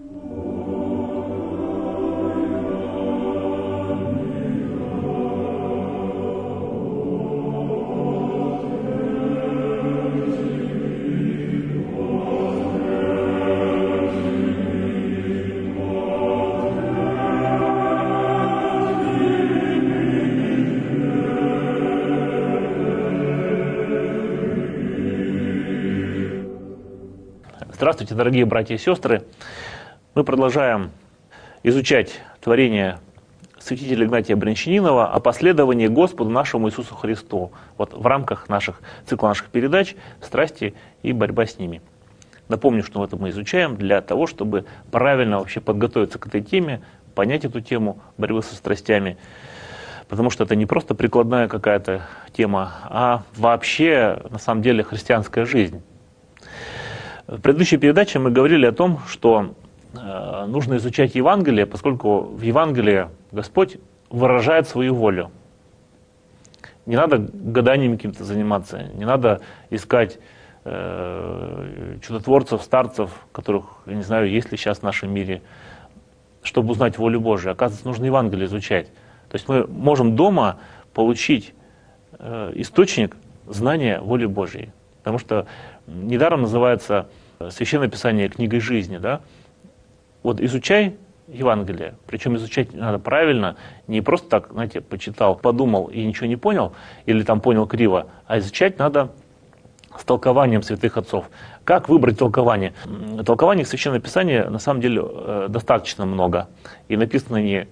Здравствуйте, дорогие братья и сестры! Мы продолжаем изучать творение святителя Игнатия Брянчанинова о последовании Господу нашему Иисусу Христу вот в рамках цикла наших передач «Страсти и борьба с ними». Напомню, что это мы изучаем для того, чтобы правильно вообще подготовиться к этой теме, понять эту тему борьбы со страстями, потому что это не просто прикладная какая-то тема, а вообще, на самом деле, христианская жизнь. В предыдущей передаче мы говорили о том, что нужно изучать Евангелие, поскольку в Евангелии Господь выражает свою волю. Не надо гаданием каким-то заниматься, не надо искать чудотворцев, старцев, которых, я не знаю, есть ли сейчас в нашем мире, чтобы узнать волю Божию. Оказывается, нужно Евангелие изучать. То есть мы можем дома получить источник знания воли Божьей. Потому что недаром называется Священное Писание книгой жизни. Да? Вот изучай Евангелие, причем изучать надо правильно, не просто так, знаете, почитал, подумал и ничего не понял, или там понял криво, а изучать надо с толкованием святых отцов. Как выбрать толкование? Толкований в Священном Писании на самом деле достаточно много, и написаны они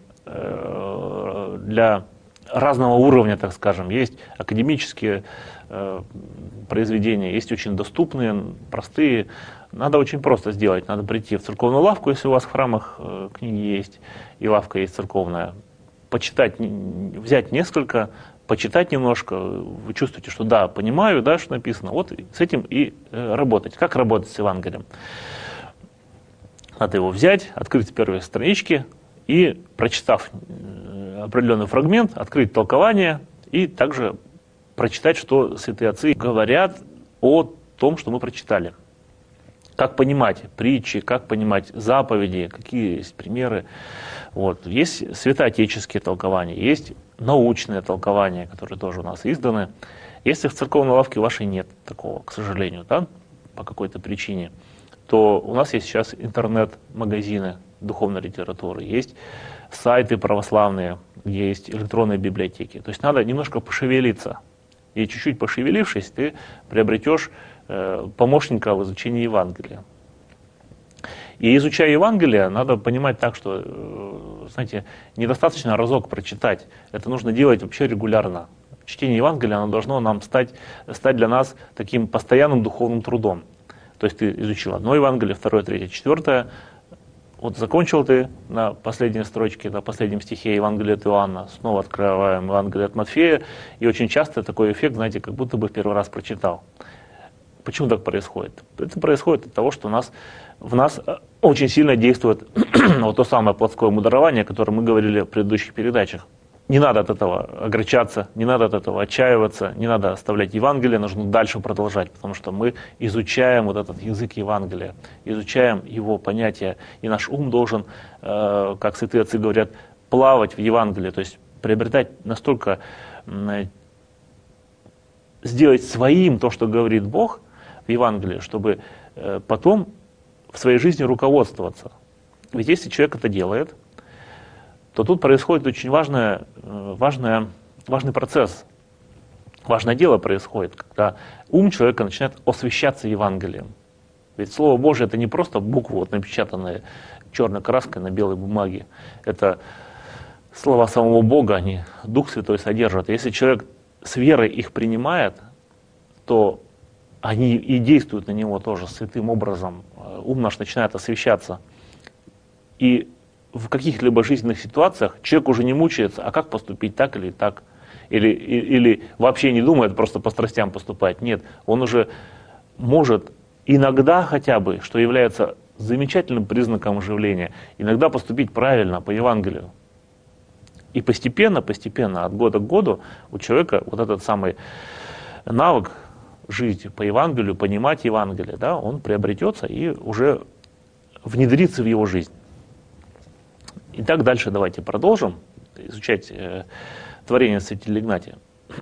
для разного уровня, так скажем. Есть академические произведения, есть очень доступные, простые. Надо очень просто сделать. Надо прийти в церковную лавку, если у вас в храмах книги есть, и лавка есть церковная, почитать, взять несколько, почитать немножко, вы чувствуете, что да, понимаю, да, что написано, вот с этим и работать. Как работать с Евангелием? Надо его взять, открыть первые странички и, прочитав определенный фрагмент, открыть толкование и также прочитать, что святые отцы говорят о том, что мы прочитали. Как понимать притчи, как понимать заповеди, какие есть примеры. Вот. Есть святоотеческие толкования, есть научные толкования, которые тоже у нас изданы. Если в церковной лавке вашей нет такого, к сожалению, да, по какой-то причине, то у нас есть сейчас интернет-магазины духовной литературы, есть сайты православные, где есть электронные библиотеки. То есть надо немножко пошевелиться. И чуть-чуть пошевелившись, ты приобретешь помощника в изучении Евангелия. И изучая Евангелие, надо понимать так, что, знаете, недостаточно разок прочитать. Это нужно делать вообще регулярно. Чтение Евангелия, оно должно нам стать для нас таким постоянным духовным трудом. То есть ты изучил одно Евангелие, второе, третье, четвертое. Вот закончил ты на последней строчке, на последнем стихе Евангелия от Иоанна, снова открываем Евангелие от Матфея, и очень часто такой эффект, знаете, как будто бы в первый раз прочитал. Почему так происходит? Это происходит от того, что в нас очень сильно действует вот то самое плотское мудрование, о котором мы говорили в предыдущих передачах. Не надо от этого огорчаться, не надо от этого отчаиваться, не надо оставлять Евангелие, нужно дальше продолжать, потому что мы изучаем вот этот язык Евангелия, изучаем его понятия, и наш ум должен, как святые отцы говорят, плавать в Евангелии, то есть приобретать настолько, сделать своим то, что говорит Бог в Евангелии, чтобы потом в своей жизни руководствоваться. Ведь если человек это делает, то тут происходит очень важный процесс, важное дело происходит, когда ум человека начинает освещаться Евангелием. Ведь Слово Божие это не просто буквы, вот, напечатанные черной краской на белой бумаге. Это слова самого Бога, они Дух Святой содержат. Если человек с верой их принимает, то они и действуют на него тоже святым образом. Ум наш начинает освещаться. И в каких-либо жизненных ситуациях человек уже не мучается, а как поступить так или так, или вообще не думает просто по страстям поступать. Нет, он уже может иногда хотя бы, что является замечательным признаком оживления, иногда поступить правильно по Евангелию. И постепенно, от года к году у человека вот этот самый навык жить по Евангелию, понимать Евангелие, да, он приобретется и уже внедриться в его жизнь. Итак, дальше давайте продолжим изучать творение святителя Игнатия.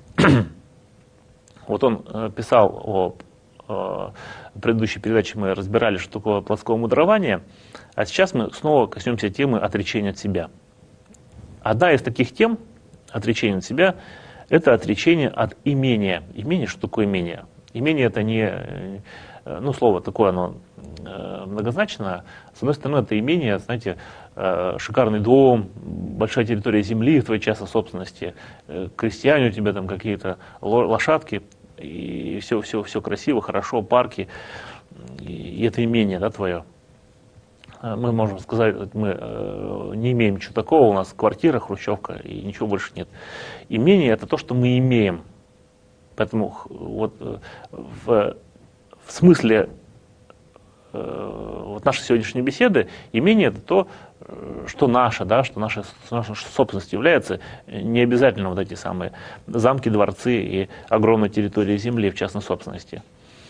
Вот он писал о предыдущей передаче, мы разбирали, что такое плотское мудрование, а сейчас мы снова коснемся темы отречения от себя. Одна из таких тем отречения от себя – это отречение от имения. Имение, что такое имение? Имение – это не, слово такое, оно многозначно. С одной стороны, это имение, знаете, шикарный дом, большая территория земли в твоей частной собственности, крестьяне у тебя там какие-то, лошадки, и все красиво, хорошо, парки, и это имение, да, твое. Мы можем сказать, мы не имеем ничего такого, у нас квартира, хрущевка, и ничего больше нет. Имение – это то, что мы имеем. Поэтому вот в смысле вот нашей сегодняшней беседы имение – это то, что наше, да, что нашей собственностью является, не обязательно вот эти самые замки, дворцы и огромная территория земли в частной собственности.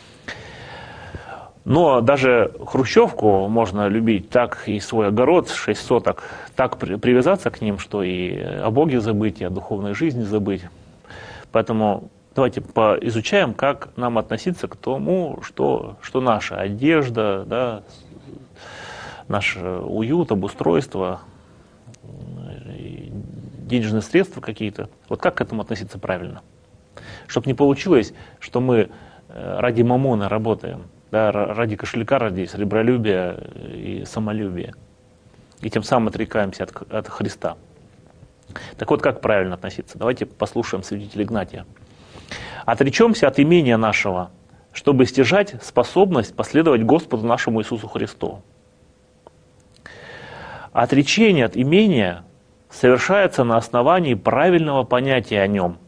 Но даже хрущевку можно любить, так и свой огород, 6 соток, так привязаться к ним, что и о Боге забыть, и о духовной жизни забыть. Поэтому давайте поизучаем, как нам относиться к тому, что наша одежда, да, наш уют, обустройство, денежные средства какие-то. Вот как к этому относиться правильно? Чтобы не получилось, что мы ради мамона работаем, да, ради кошелька, ради сребролюбия и самолюбия. И тем самым отрекаемся от Христа. Так вот, как правильно относиться? Давайте послушаем святителя Игнатия. «Отречемся от имения нашего, чтобы стяжать способность последовать Господу нашему Иисусу Христу». Отречение от имения совершается на основании правильного понятия о нем.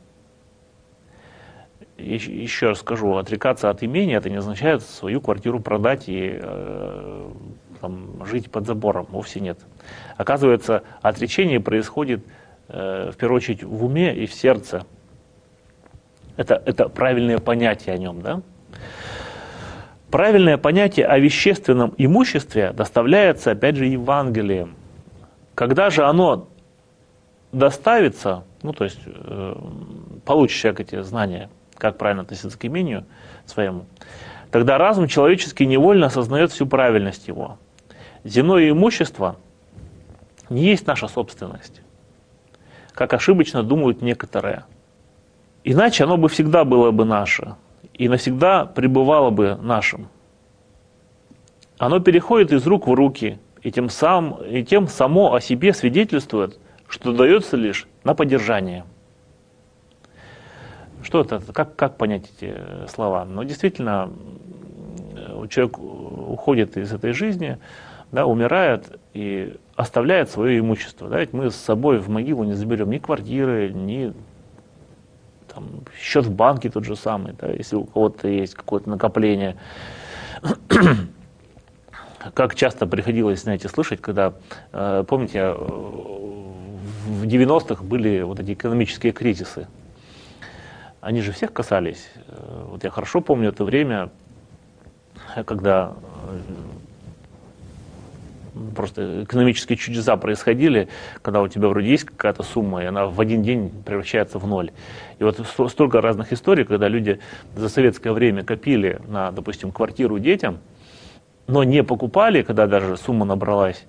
Еще раз скажу, отрекаться от имения, это не означает свою квартиру продать и жить под забором. Вовсе нет. Оказывается, отречение происходит в первую очередь в уме и в сердце. Это правильное понятие о нем. Да? Правильное понятие о вещественном имуществе доставляется, опять же, Евангелием. Когда же оно доставится, то есть получишь человек эти знания, как правильно относиться к имению своему, тогда разум человеческий невольно осознает всю правильность его. Земное имущество не есть наша собственность, как ошибочно думают некоторые. Иначе оно бы всегда было бы наше и навсегда пребывало бы нашим. Оно переходит из рук в руки, и тем само о себе свидетельствует, что дается лишь на поддержание. Что это? Как понять эти слова? Действительно, человек уходит из этой жизни, да, умирает и оставляет свое имущество. Да, ведь мы с собой в могилу не заберем ни квартиры, ни счет в банке тот же самый, да, если у кого-то есть какое-то накопление. Как часто приходилось, слышать, когда, помните, в 90-х были вот эти экономические кризисы. Они же всех касались. Вот я хорошо помню это время, когда просто экономические чудеса происходили, когда у тебя вроде есть какая-то сумма, и она в один день превращается в ноль. И вот столько разных историй, когда люди за советское время копили на, допустим, квартиру детям, но не покупали, когда даже сумма набралась,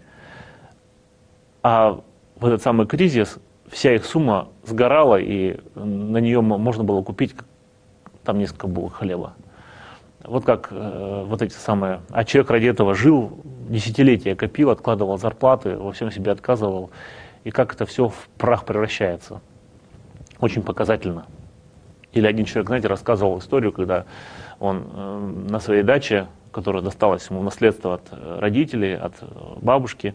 а в этот самый кризис вся их сумма сгорала, и на нее можно было купить там несколько булок хлеба. Вот как вот эти самые... А человек ради этого жил, десятилетия копил, откладывал зарплаты, во всем себе отказывал. И как это все в прах превращается. Очень показательно. Или один человек, рассказывал историю, когда он на своей даче, которая досталась ему в наследство от родителей, от бабушки,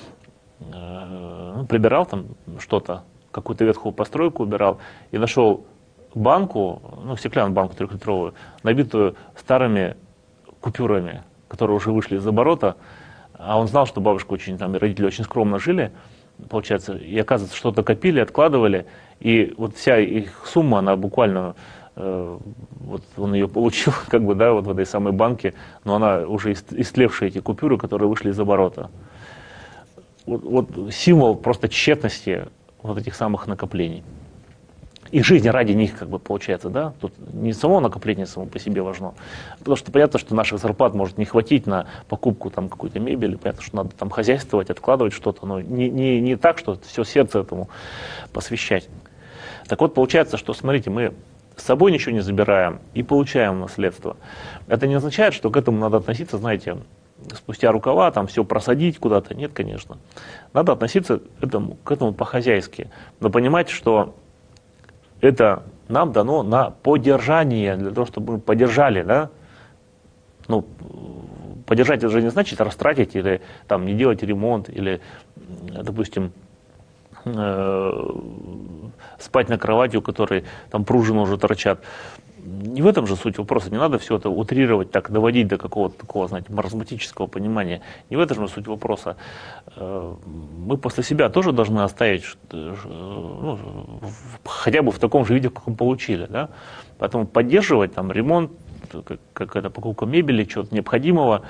прибирал там что-то, какую-то ветхую постройку убирал, и нашел банку, стеклянную банку 3-литровую, набитую старыми купюрами, которые уже вышли из оборота, а он знал, что бабушка очень, родители очень скромно жили, получается, и оказывается, что-то копили, откладывали, и вот вся их сумма, она буквально вот он ее получил, как бы, да, вот в этой самой банке, но она уже истлевшие эти купюры, которые вышли из оборота. Вот символ просто тщетности вот этих самых накоплений. И жизнь ради них, как бы, получается, да, тут не само накопление само по себе важно, потому что понятно, что наших зарплат может не хватить на покупку там какой-то мебели, понятно, что надо там хозяйствовать, откладывать что-то, но не так, что все сердце этому посвящать. Так вот, получается, что, смотрите, мы с собой ничего не забираем и получаем наследство. Это не означает, что к этому надо относиться, знаете, спустя рукава, там все просадить куда-то. Нет, конечно. Надо относиться к этому по-хозяйски, но понимать, что это нам дано на поддержание, для того, чтобы мы поддержали, да? Ну, поддержать это же не значит растратить или там не делать ремонт, или, допустим, спать на кровати, у которой там пружины уже торчат. Не в этом же суть вопроса. Не надо все это утрировать, так доводить до какого-то такого, знаете, маразматического понимания. Не в этом же суть вопроса. Мы после себя тоже должны оставить, ну, хотя бы в таком же виде, в каком получили. Да? Поэтому поддерживать там ремонт, какая-то покупка мебели, чего-то необходимого,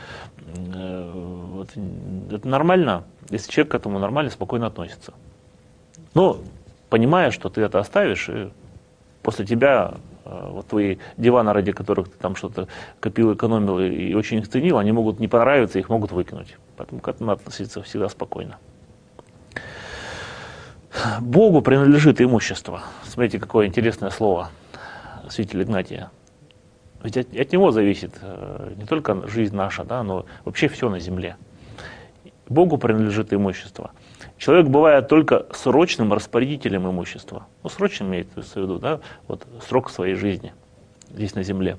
это нормально, если человек к этому нормально, спокойно относится. Но понимая, что ты это оставишь, и после тебя вот твои диваны, ради которых ты там что-то копил, экономил и очень их ценил, они могут не понравиться, их могут выкинуть. Поэтому к этому надо относиться всегда спокойно. Богу принадлежит имущество. Смотрите, какое интересное слово святителя Игнатия. Ведь от него зависит не только жизнь наша, да, но вообще все на земле. Богу принадлежит имущество. Человек бывает только срочным распорядителем имущества. Ну, срочным имеется в виду, да, вот срок своей жизни здесь на земле.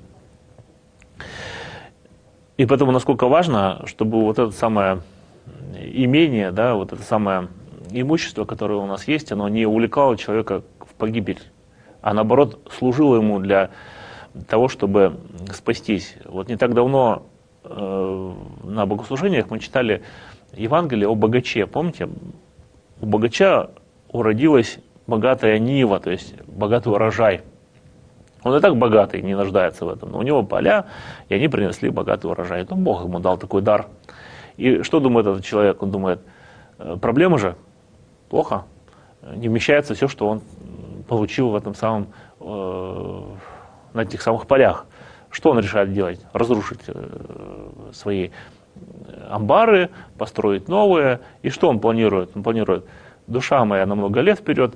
И поэтому насколько важно, чтобы вот это самое имение, да, вот это самое имущество, которое у нас есть, оно не увлекало человека в погибель, а наоборот служило ему для того, чтобы спастись. Вот не так давно на богослужениях мы читали Евангелие о богаче, помните? У богача уродилась богатая нива, то есть богатый урожай. Он и так богатый, не нуждается в этом, но у него поля, и они принесли богатый урожай. Ну, Бог ему дал такой дар. И что думает этот человек? Он думает, проблема же, плохо, не вмещается все, что он получил в этом самом, на этих самых полях. Что он решает делать? Разрушить свои амбары, построить новые. И что он планирует? Он планирует: душа моя на много лет вперед,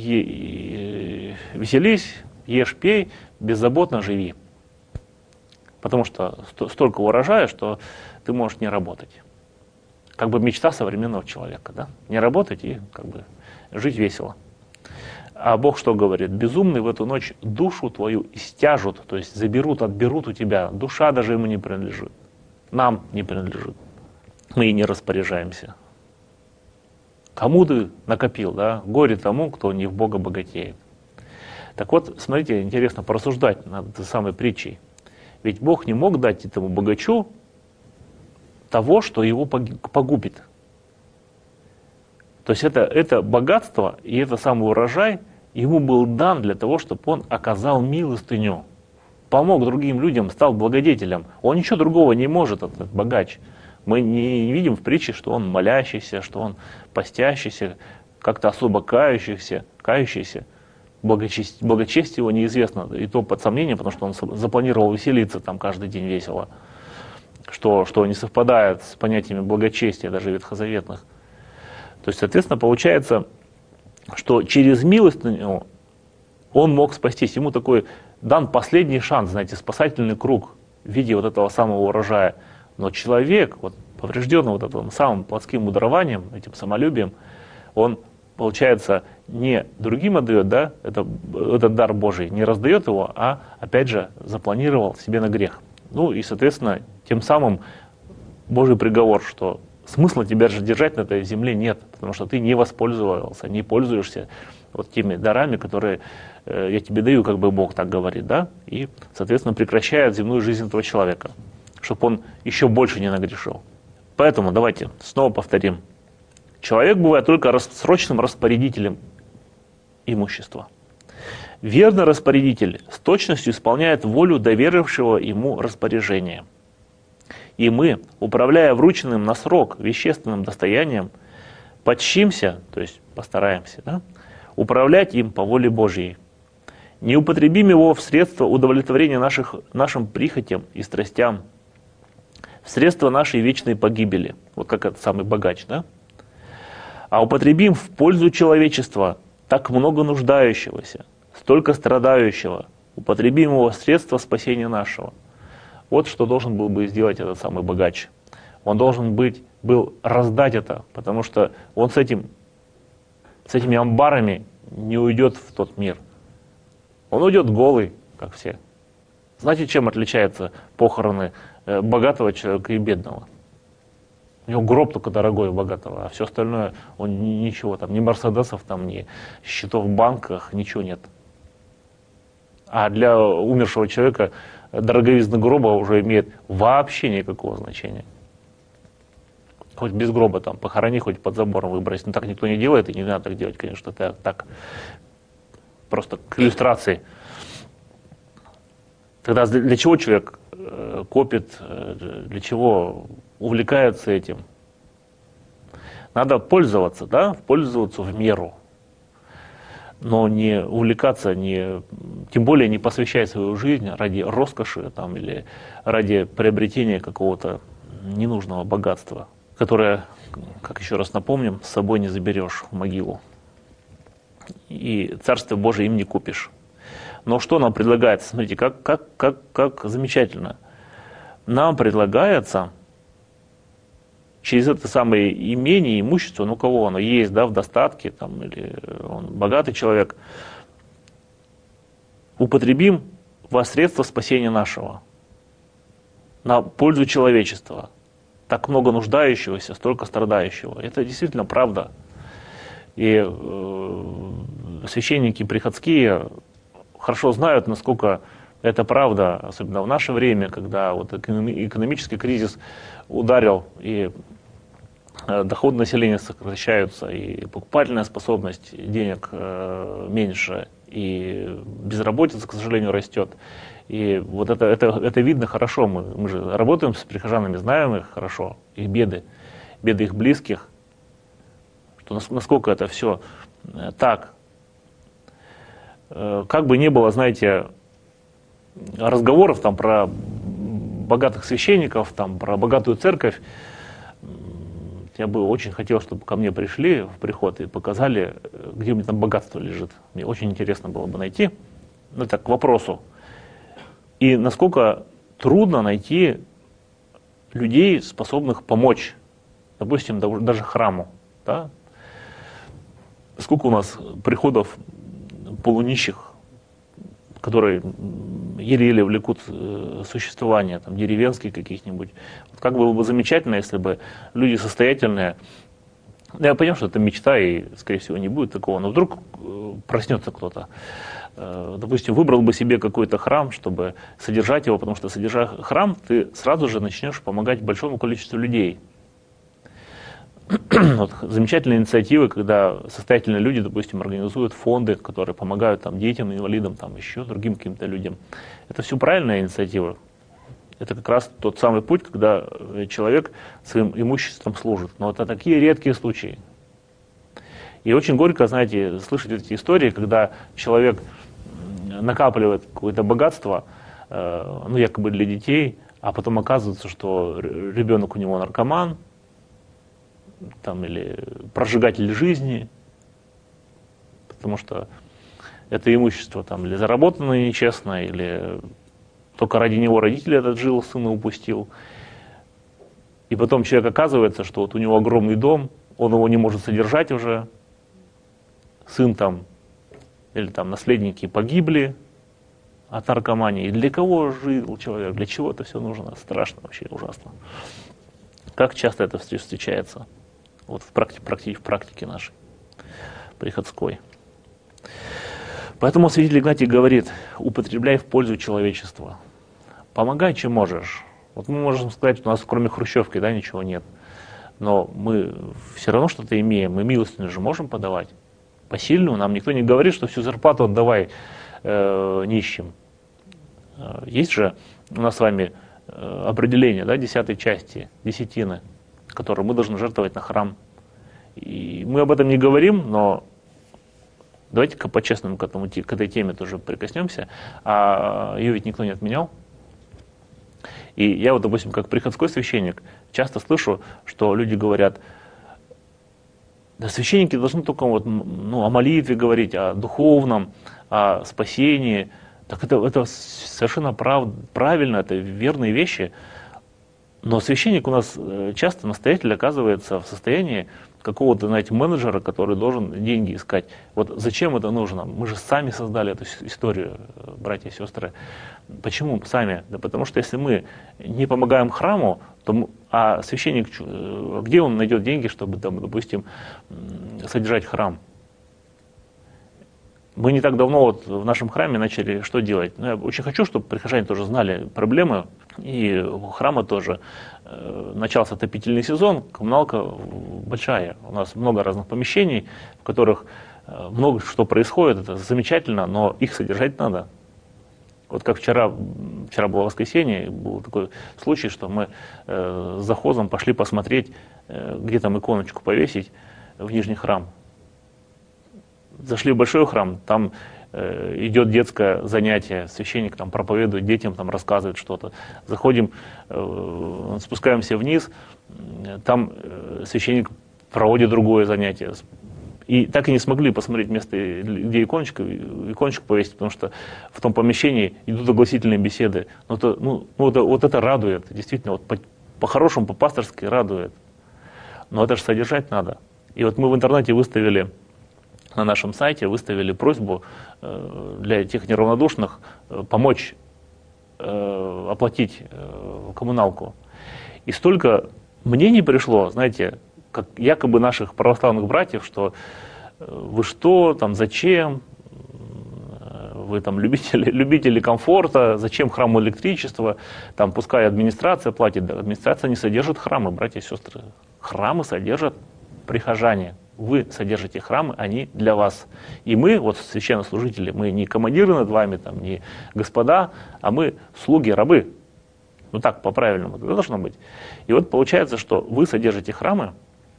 веселись, ешь, пей, беззаботно живи. Потому что столько урожая, что ты можешь не работать. Как бы мечта современного человека, да? Не работать и как бы жить весело. А Бог что говорит? Безумный в эту ночь душу твою истяжут, то есть заберут, отберут у тебя. Душа даже ему не принадлежит. Нам не принадлежит. Мы и не распоряжаемся. Кому ты накопил, да? Горе тому, кто не в Бога богатеет. Так вот, смотрите, интересно порассуждать над этой самой притчей. Ведь Бог не мог дать этому богачу того, что его погубит. То есть это богатство и это самый урожай ему был дан для того, чтобы он оказал милостыню, помог другим людям, стал благодетелем. Он ничего другого не может, этот богач. Мы не видим в притче, что он молящийся, что он постящийся, как-то особо кающийся. Благочестие его неизвестно, и то под сомнением, потому что он запланировал веселиться там каждый день весело, что не совпадает с понятиями благочестия, даже ветхозаветных. То есть, соответственно, получается, что через милостыню он мог спастись. Ему такой дан последний шанс, знаете, спасательный круг в виде вот этого самого урожая. Но человек, вот, поврежденный вот этим самым плотским мудрованием, этим самолюбием, он, получается, не другим отдает, да, этот дар Божий, не раздает его, а, опять же, запланировал себе на грех. Ну и, соответственно, тем самым Божий приговор, что смысла тебя же держать на этой земле нет, потому что ты не воспользовался, не пользуешься вот теми дарами, которые я тебе даю, как бы Бог так говорит, да, и, соответственно, прекращает земную жизнь этого человека, чтобы он еще больше не нагрешил. Поэтому давайте снова повторим. Человек бывает только срочным распорядителем имущества. Верный распорядитель с точностью исполняет волю доверившего ему распоряжения. И мы, управляя врученным на срок вещественным достоянием, подчимся, то есть постараемся, да, управлять им по воле Божьей. Не употребим его в средства удовлетворения нашим прихотям и страстям, в средства нашей вечной погибели, вот как этот самый богач, да? А употребим в пользу человечества, так много нуждающегося, столько страдающего, употребим его в средства спасения нашего. Вот что должен был бы сделать этот самый богач. Он должен был раздать это, потому что он с этими амбарами не уйдет в тот мир. Он уйдет голый, как все. Знаете, чем отличаются похороны богатого человека и бедного? У него гроб только дорогой у богатого, а все остальное, он ничего, там, ни мерседесов, там, ни счетов в банках, ничего нет. А для умершего человека дороговизна гроба уже имеет вообще никакого значения. Хоть без гроба там похорони, хоть под забором выбрось. Но так никто не делает, и не надо так делать, конечно, это так. Просто к иллюстрации. Тогда для чего человек копит, для чего увлекается этим? Надо пользоваться, да, пользоваться в меру. Но не увлекаться, тем более не посвящать свою жизнь ради роскоши там, или ради приобретения какого-то ненужного богатства, которое, как еще раз напомним, с собой не заберешь в могилу. И Царство Божие им не купишь. Но что нам предлагается? Смотрите, как замечательно. Нам предлагается через это самое имение, имущество, ну кого оно есть, да, в достатке, там, или он богатый человек, употребим во средства спасения нашего, на пользу человечества. Так много нуждающегося, столько страдающего. Это действительно правда. И священники приходские хорошо знают, насколько это правда, особенно в наше время, когда вот экономический кризис ударил, и доходы населения сокращаются, и покупательная способность денег меньше, и безработица, к сожалению, растет. И вот это видно хорошо. Мы же работаем с прихожанами, знаем их хорошо, их беды их близких, что насколько это все так. Как бы ни было, знаете, разговоров там про богатых священников, там, про богатую церковь, я бы очень хотел, чтобы ко мне пришли в приход и показали, где у меня там богатство лежит. Мне очень интересно было бы найти. Ну, так, к вопросу. И насколько трудно найти людей, способных помочь, допустим, даже храму. Да? Сколько у нас приходов полунищих, которые еле-еле влекут существование, там, деревенские каких-нибудь. Вот как было бы замечательно, если бы люди состоятельные, я понимаю, что это мечта, и, скорее всего, не будет такого, но вдруг проснется кто-то, допустим, выбрал бы себе какой-то храм, чтобы содержать его, потому что, содержа храм, ты сразу же начнешь помогать большому количеству людей. Вот, замечательные инициативы, когда состоятельные люди, допустим, организуют фонды, которые помогают там, детям, инвалидам, там, еще другим каким-то людям. Это все правильная инициатива. Это как раз тот самый путь, когда человек своим имуществом служит. Но это такие редкие случаи. И очень горько, знаете, слышать эти истории, когда человек накапливает какое-то богатство, ну, якобы для детей, а потом оказывается, что ребенок у него наркоман, там, или прожигатель жизни, потому что это имущество там, или заработано нечестно, или только ради него родители этот жил, сына упустил. И потом человек оказывается, что вот у него огромный дом, он его не может содержать уже, сын там, или там наследники погибли от наркомании. И для кого жил человек, для чего это все нужно? Страшно вообще, ужасно. Как часто это встречается? Вот в практике нашей приходской. Поэтому святитель Игнатий говорит: употребляй в пользу человечества. Помогай, чем можешь. Вот мы можем сказать, у нас кроме хрущевки, да, ничего нет. Но мы все равно что-то имеем. Мы милостыню же можем подавать. Посильную нам никто не говорит, что всю зарплату отдавай нищим. Есть же у нас с вами определение, да, 10 части, десятины, которые мы должны жертвовать на храм. И мы об этом не говорим, но давайте-ка по-честному к этой теме тоже прикоснемся. А ее ведь никто не отменял. И я вот, допустим, как приходской священник, часто слышу, что люди говорят: да, священники должны только вот, о молитве говорить, о духовном, о спасении. Так это совершенно правильно, это верные вещи. Но священник у нас часто, настоятель, оказывается в состоянии какого-то, знаете, менеджера, который должен деньги искать. Вот зачем это нужно? Мы же сами создали эту историю, братья и сестры. Почему сами? Да потому что если мы не помогаем храму, а священник, где он найдет деньги, чтобы, там, допустим, содержать храм? Мы не так давно вот в нашем храме начали что делать? Я очень хочу, чтобы прихожане тоже знали проблемы, и у храма тоже. Начался отопительный сезон, коммуналка большая. У нас много разных помещений, в которых много что происходит, это замечательно, но их содержать надо. Вот как вчера было воскресенье, был такой случай, что мы с завхозом пошли посмотреть, где там иконочку повесить в нижний храм. Зашли в большой храм, там идет детское занятие, священник там проповедует детям, там рассказывает что-то. Заходим, спускаемся вниз, там священник проводит другое занятие. И так и не смогли посмотреть место, где иконочку повесить, потому что в том помещении идут огласительные беседы. Вот это радует, действительно, вот по-хорошему, по-пасторски радует. Но это же содержать надо. И вот мы в интернете выставили, на нашем сайте выставили просьбу для тех неравнодушных помочь оплатить коммуналку. И столько мнений пришло, знаете, как якобы наших православных братьев, что вы что, там, зачем, вы там любители комфорта, зачем храму электричество, там пускай администрация платит. Да, администрация не содержит храмы, братья и сестры. Храмы содержат прихожане. Вы содержите храмы, они для вас. И мы, вот священнослужители, мы не командиры над вами, там, не господа, а мы слуги, рабы. Ну так, по-правильному это должно быть. И вот получается, что вы содержите храмы,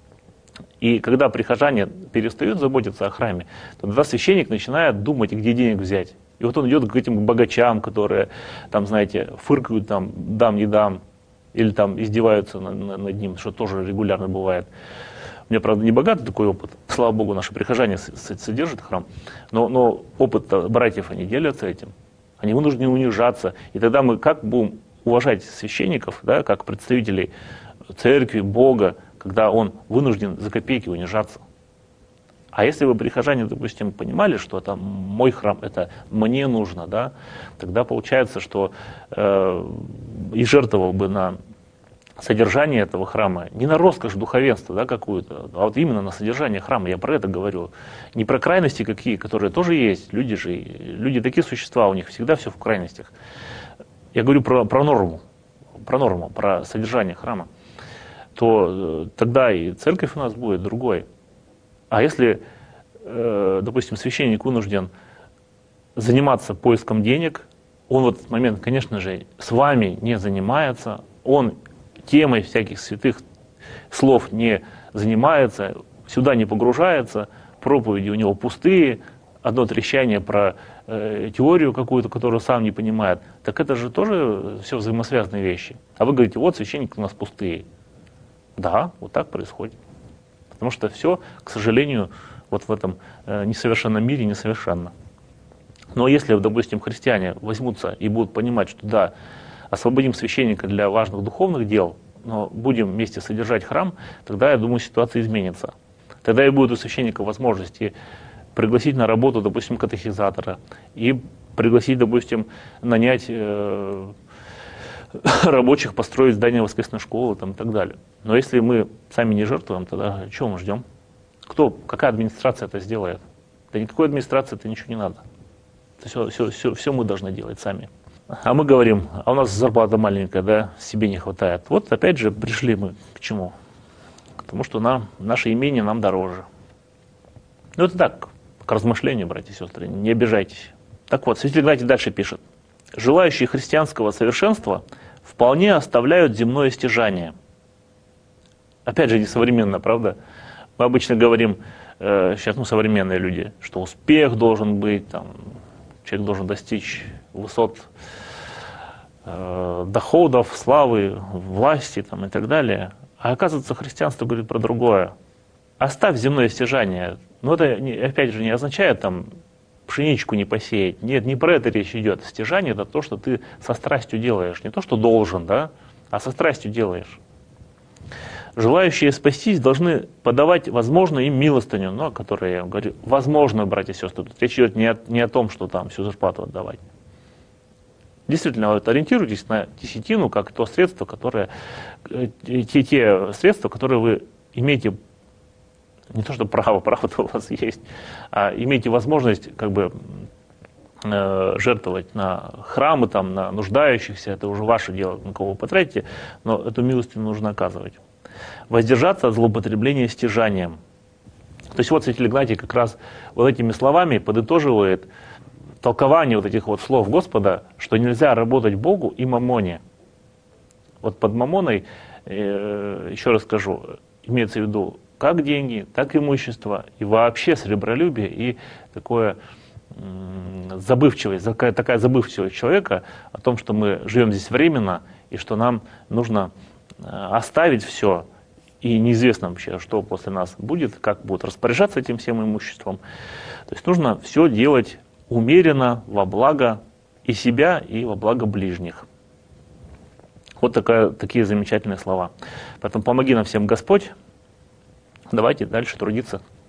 и когда прихожане перестают заботиться о храме, то тогда священник начинает думать, где денег взять. И вот он идет к этим богачам, которые, там, знаете, фыркают, там, дам, не дам, или там издеваются над ним, что тоже регулярно бывает. У меня, правда, не богатый такой опыт. Слава Богу, наши прихожане содержат храм. Но опыт братьев, они делятся этим. Они вынуждены унижаться. И тогда мы как будем уважать священников, да, как представителей церкви, Бога, когда он вынужден за копейки унижаться? А если бы прихожане, допустим, понимали, что это мой храм, это мне нужно, да, тогда получается, что и жертвовал бы на содержание этого храма, не на роскошь духовенства, да, какую-то, а вот именно на содержание храма. Я про это говорю. Не про крайности какие, которые тоже есть. Люди такие существа, у них всегда все в крайностях. Я говорю про норму, про содержание храма. То тогда и церковь у нас будет другой. А если, допустим, священник вынужден заниматься поиском денег, он в этот момент, конечно же, с вами не занимается, он темой всяких святых слов не занимается, сюда не погружается, проповеди у него пустые, одно трещание про теорию какую-то, которую сам не понимает. Так это же тоже все взаимосвязанные вещи. А вы говорите, вот священники у нас пустые. Да, вот так происходит. Потому что все, к сожалению, вот в этом несовершенном мире несовершенно. Но если, допустим, христиане возьмутся и будут понимать, что да, освободим священника для важных духовных дел, но будем вместе содержать храм, тогда, я думаю, ситуация изменится. Тогда и будет у священника возможности пригласить на работу, допустим, катехизатора, и пригласить, допустим, нанять рабочих, построить здание воскресной школы там, и так далее. Но если мы сами не жертвуем, тогда чего мы ждем? Какая администрация это сделает? Да никакой администрации это ничего не надо. Все мы должны делать сами. А мы говорим, а у нас зарплата маленькая, да, себе не хватает. Вот опять же пришли мы к чему? К тому, что наше имение нам дороже. Ну это так, к размышлению, братья и сестры, не обижайтесь. Так вот, святитель Игнатий дальше пишет. Желающие христианского совершенства вполне оставляют земное стяжание. Опять же, несовременно, правда? Мы обычно говорим, сейчас, современные люди, что успех должен быть, там, человек должен достичь высот доходов, славы, власти там, и так далее. А оказывается, христианство говорит про другое. Оставь земное стяжание. Но это, опять же, не означает там пшеничку не посеять. Нет, не про это речь идет. Стяжание — это то, что ты со страстью делаешь. Не то, что должен, да, а со страстью делаешь. Желающие спастись должны подавать, возможно, им милостыню, но, о которой я говорю, возможно, братья и сестры. Тут речь идет не о том, что там всю зарплату отдавать. Действительно, вот, ориентируйтесь на десятину, как то средство, которое, те средства, которые вы имеете, не то что право-то у вас есть, а имеете возможность как бы жертвовать на храмы, там, на нуждающихся, это уже ваше дело, на кого вы потратите, но эту милостыню нужно оказывать. Воздержаться от злоупотребления стяжанием. То есть вот святитель Игнатий как раз вот этими словами подытоживает толкование вот этих вот слов Господа, что нельзя работать Богу и мамоне. Вот под мамоной, еще раз скажу, имеется в виду как деньги, так и имущество, и вообще сребролюбие, и такое забывчивость, такая забывчивость человека о том, что мы живем здесь временно, и что нам нужно оставить все, и неизвестно вообще, что после нас будет, как будут распоряжаться этим всем имуществом. То есть нужно все делать умеренно, во благо и себя, и во благо ближних. Вот такие замечательные слова. Поэтому помоги нам всем Господь. Давайте дальше трудиться.